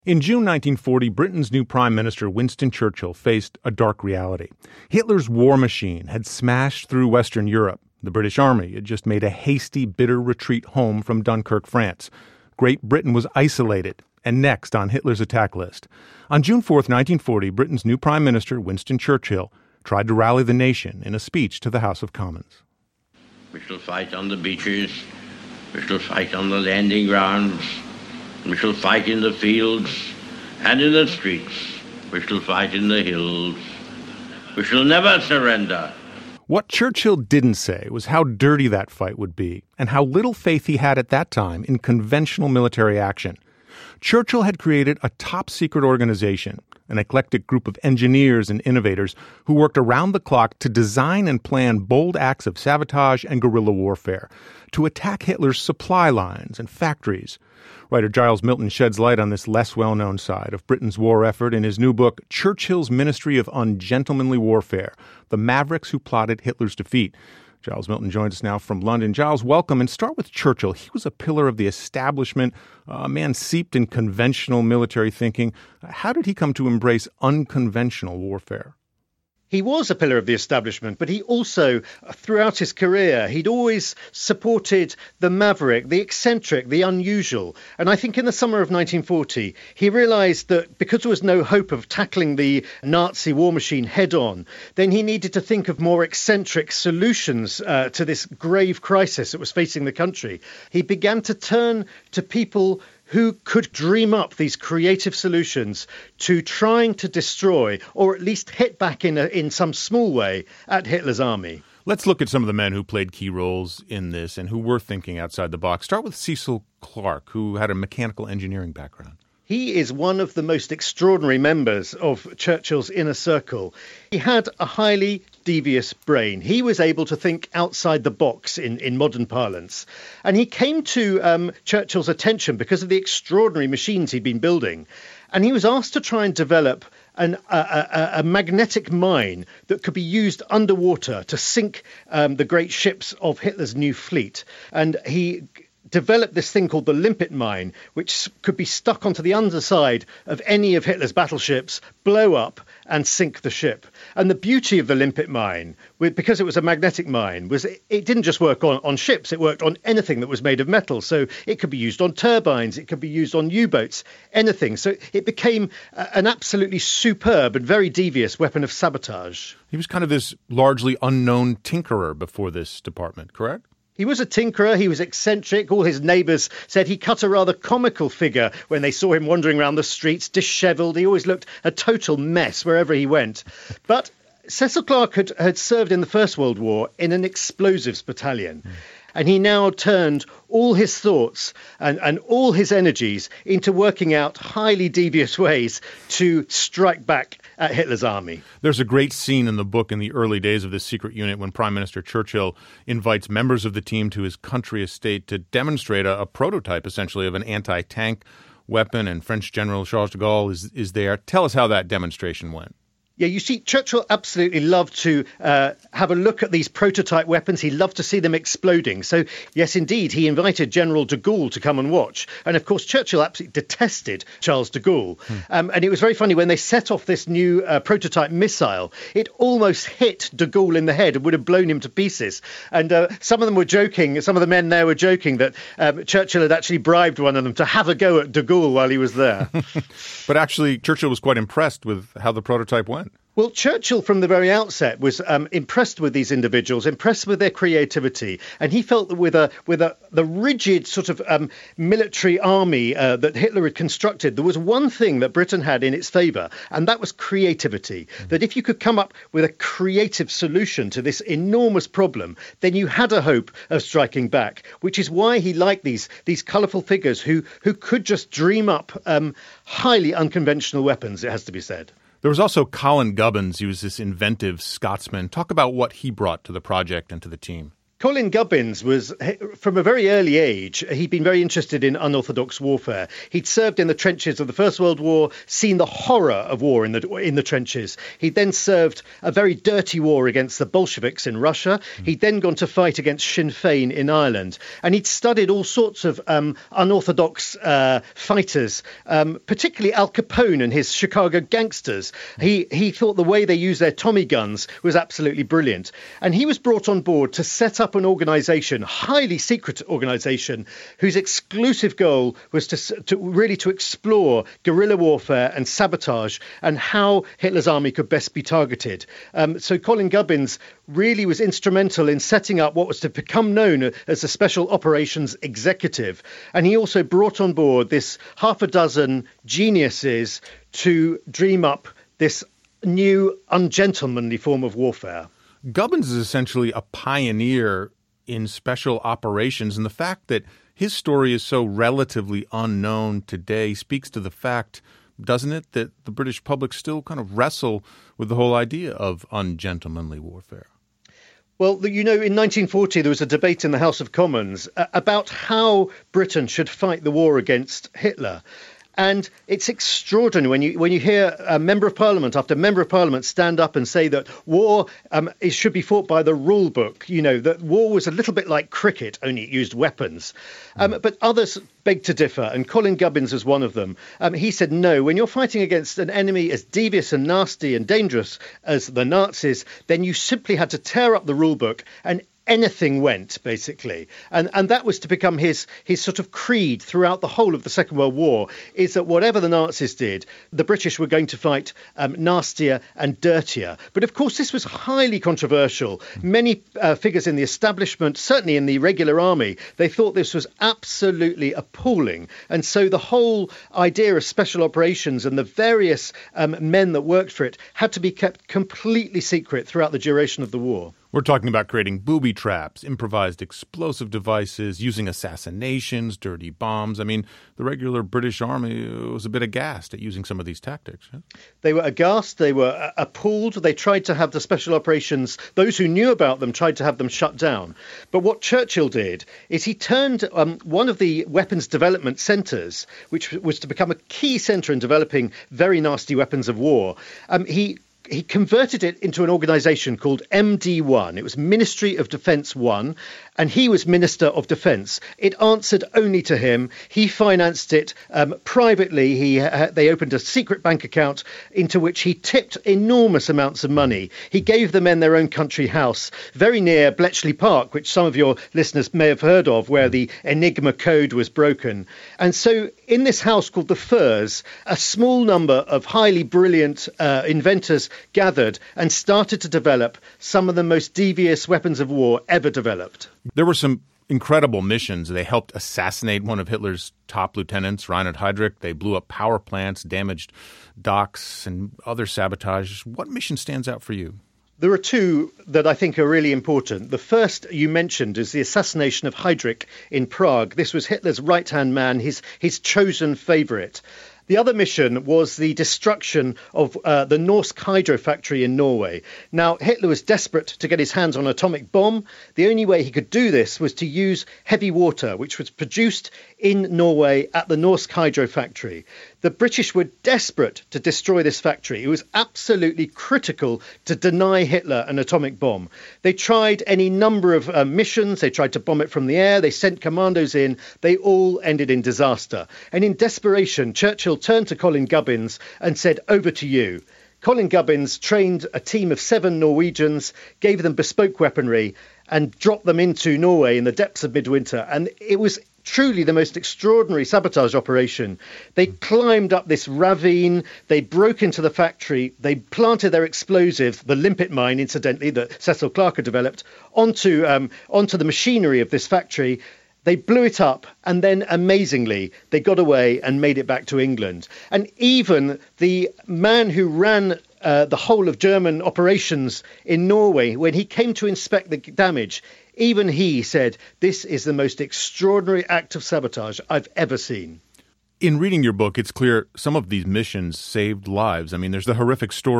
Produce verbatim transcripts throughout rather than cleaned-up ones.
In June nineteen forty, Britain's new Prime Minister Winston Churchill faced a dark reality. Hitler's war machine had smashed through Western Europe. The British Army had just made a hasty, bitter retreat home from Dunkirk, France. Great Britain was isolated and next on Hitler's attack list. On June fourth, nineteen forty, Britain's new Prime Minister, Winston Churchill, tried to rally the nation in a speech to the House of Commons. We shall fight on the beaches. We shall fight on the landing grounds. We shall fight in the fields and in the streets. We shall fight in the hills. We shall never surrender. What Churchill didn't say was how dirty that fight would be and how little faith he had at that time in conventional military action. Churchill had created a top-secret organization, an eclectic group of engineers and innovators who worked around the clock to design and plan bold acts of sabotage and guerrilla warfare, to attack Hitler's supply lines and factories. Writer Giles Milton sheds light on this less well-known side of Britain's war effort in his new book, Churchill's Ministry of Ungentlemanly Warfare, The Mavericks Who Plotted Hitler's Defeat. Giles Milton joins us now from London. Giles, welcome. And start with Churchill. He was a pillar of the establishment, a man steeped in conventional military thinking. How did he come to embrace unconventional warfare? He was a pillar of the establishment, but he also, throughout his career, he'd always supported the maverick, the eccentric, the unusual. And I think in the summer of nineteen forty, he realised that because there was no hope of tackling the Nazi war machine head on, then he needed to think of more eccentric solutions uh, to this grave crisis that was facing the country. He began to turn to people who could dream up these creative solutions to trying to destroy, or at least hit back in a, in some small way, at Hitler's army. Let's look at some of the men who played key roles in this and who were thinking outside the box. Start with Cecil Clarke, who had a mechanical engineering background. He is one of the most extraordinary members of Churchill's inner circle. He had a highly devious brain. He was able to think outside the box in, in modern parlance. And he came to um, Churchill's attention because of the extraordinary machines he'd been building. And he was asked to try and develop an, a, a, a magnetic mine that could be used underwater to sink um, the great ships of Hitler's new fleet. And he developed this thing called the limpet mine, which could be stuck onto the underside of any of Hitler's battleships, blow up and sink the ship. And the beauty of the limpet mine, because it was a magnetic mine, was it didn't just work on, on ships, it worked on anything that was made of metal. So it could be used on turbines, it could be used on U-boats, anything. So it became an absolutely superb and very devious weapon of sabotage. He was kind of this largely unknown tinkerer before this department, correct? He was a tinkerer, he was eccentric. All his neighbours said he cut a rather comical figure when they saw him wandering around the streets, dishevelled. He always looked a total mess wherever he went. But Cecil Clarke had, had served in the First World War in an explosives battalion. Mm. And he now turned all his thoughts and, and all his energies into working out highly devious ways to strike back at Hitler's army. There's a great scene in the book in the early days of this secret unit when Prime Minister Churchill invites members of the team to his country estate to demonstrate a, a prototype, essentially, of an anti-tank weapon, and French General Charles de Gaulle is, is there. Tell us how that demonstration went. Yeah, you see, Churchill absolutely loved to uh, have a look at these prototype weapons. He loved to see them exploding. So, yes, indeed, he invited General de Gaulle to come and watch. And, of course, Churchill absolutely detested Charles de Gaulle. Hmm. Um, and it was very funny, when they set off this new uh, prototype missile, it almost hit de Gaulle in the head and would have blown him to pieces. And uh, some of them were joking, some of the men there were joking that um, Churchill had actually bribed one of them to have a go at de Gaulle while he was there. But actually, Churchill was quite impressed with how the prototype went. Well, Churchill, from the very outset, was um, impressed with these individuals, impressed with their creativity, and he felt that with a with a the rigid sort of um, military army uh, that Hitler had constructed, there was one thing that Britain had in its favour, and that was creativity. Mm-hmm. That if you could come up with a creative solution to this enormous problem, then you had a hope of striking back. Which is why he liked these these colourful figures who who could just dream up um, highly unconventional weapons. It has to be said. There was also Colin Gubbins. He was this inventive Scotsman. Talk about what he brought to the project and to the team. Colin Gubbins was, from a very early age, he'd been very interested in unorthodox warfare. He'd served in the trenches of the First World War, seen the horror of war in the in the trenches. He'd then served a very dirty war against the Bolsheviks in Russia. Mm. He'd then gone to fight against Sinn Féin in Ireland. And he'd studied all sorts of um, unorthodox uh, fighters, um, particularly Al Capone and his Chicago gangsters. He, he thought the way they used their Tommy guns was absolutely brilliant. And he was brought on board to set up an organisation, highly secret organisation, whose exclusive goal was to, to really to explore guerrilla warfare and sabotage and how Hitler's army could best be targeted. Um, so Colin Gubbins really was instrumental in setting up what was to become known as the Special Operations Executive. And he also brought on board this half a dozen geniuses to dream up this new ungentlemanly form of warfare. Gubbins is essentially a pioneer in special operations, and the fact that his story is so relatively unknown today speaks to the fact, doesn't it, that the British public still kind of wrestle with the whole idea of ungentlemanly warfare? Well, you know, in nineteen forty, there was a debate in the House of Commons about how Britain should fight the war against Hitler. And it's extraordinary when you when you hear a member of parliament after member of parliament stand up and say that war um, it should be fought by the rule book. You know, that war was a little bit like cricket, only it used weapons. Um, but others beg to differ, and Colin Gubbins was one of them. Um, he said, no, when you're fighting against an enemy as devious and nasty and dangerous as the Nazis, then you simply had to tear up the rule book and anything went, basically. And and that was to become his his sort of creed throughout the whole of the Second World War, is that whatever the Nazis did, the British were going to fight um, nastier and dirtier. But of course, this was highly controversial. Many uh, figures in the establishment, certainly in the regular army, they thought this was absolutely appalling. And so the whole idea of special operations and the various um, men that worked for it had to be kept completely secret throughout the duration of the war. We're talking about creating booby traps, improvised explosive devices, using assassinations, dirty bombs. I mean, the regular British Army was a bit aghast at using some of these tactics. Huh? They were aghast. They were appalled. They tried to have the special operations, those who knew about them tried to have them shut down. But what Churchill did is he turned um, one of the weapons development centres, which was to become a key centre in developing very nasty weapons of war, um, he He converted it into an organisation called M D one. It was Ministry of Defence one, and he was Minister of Defence. It answered only to him. He financed it um, privately. He uh, they opened a secret bank account into which he tipped enormous amounts of money. He gave the men their own country house, very near Bletchley Park, which some of your listeners may have heard of, where the Enigma code was broken. And so in this house called the Firs, a small number of highly brilliant uh, inventors gathered and started to develop some of the most devious weapons of war ever developed. There were some incredible missions. They helped assassinate one of Hitler's top lieutenants, Reinhard Heydrich. They blew up power plants, damaged docks, and other sabotage. What mission stands out for you? There are two that I think are really important. The first you mentioned is the assassination of Heydrich in Prague. This was Hitler's right-hand man, his, his chosen favourite. The other mission was the destruction of uh, the Norsk Hydro factory in Norway. Now, Hitler was desperate to get his hands on an atomic bomb. The only way he could do this was to use heavy water, which was produced in Norway at the Norsk Hydro factory. The British were desperate to destroy this factory. It was absolutely critical to deny Hitler an atomic bomb. They tried any number of uh, missions. They tried to bomb it from the air. They sent commandos in. They all ended in disaster. And in desperation, Churchill turned to Colin Gubbins and said, "Over to you." Colin Gubbins trained a team of seven Norwegians, gave them bespoke weaponry, and dropped them into Norway in the depths of midwinter. And it was truly the most extraordinary sabotage operation. They climbed up this ravine, they broke into the factory, they planted their explosives, the limpet mine, incidentally, that Cecil Clarke had developed, onto um, onto the machinery of this factory. They blew it up, and then, amazingly, they got away and made it back to England. And even the man who ran uh, the whole of German operations in Norway, when he came to inspect the damage, even he said, "This is the most extraordinary act of sabotage I've ever seen." In reading your book, it's clear some of these missions saved lives. I mean, there's the horrific story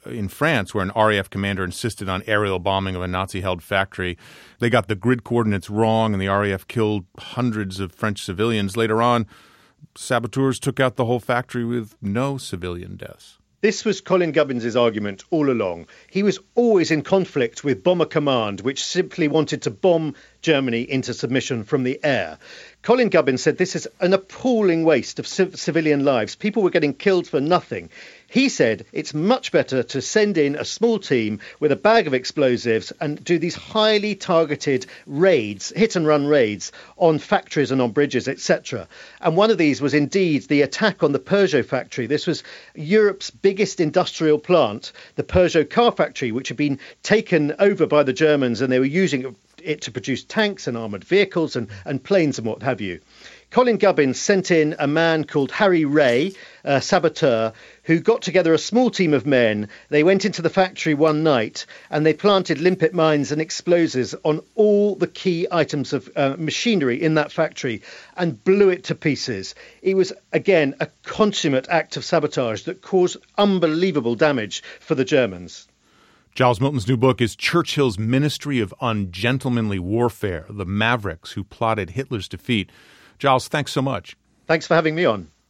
in France, where an R A F commander insisted on aerial bombing of a Nazi-held factory. They got the grid coordinates wrong, and the R A F killed hundreds of French civilians. Later on, saboteurs took out the whole factory with no civilian deaths. This was Colin Gubbins' argument all along. He was always in conflict with Bomber Command, which simply wanted to bomb Germany into submission from the air. Colin Gubbins said this is an appalling waste of civ- civilian lives. People were getting killed for nothing. He said it's much better to send in a small team with a bag of explosives and do these highly targeted raids, hit-and-run raids, on factories and on bridges, et cetera. And one of these was indeed the attack on the Peugeot factory. This was Europe's biggest industrial plant, the Peugeot car factory, which had been taken over by the Germans, and they were using it it to produce tanks and armoured vehicles and, and planes and what have you. Colin Gubbins sent in a man called Harry Ray, a saboteur, who got together a small team of men. They went into the factory one night and they planted limpet mines and explosives on all the key items of uh, machinery in that factory and blew it to pieces. It was, again, a consummate act of sabotage that caused unbelievable damage for the Germans. Giles Milton's new book is Churchill's Ministry of Ungentlemanly Warfare, the Mavericks Who Plotted Hitler's Defeat. Giles, thanks so much. Thanks for having me on.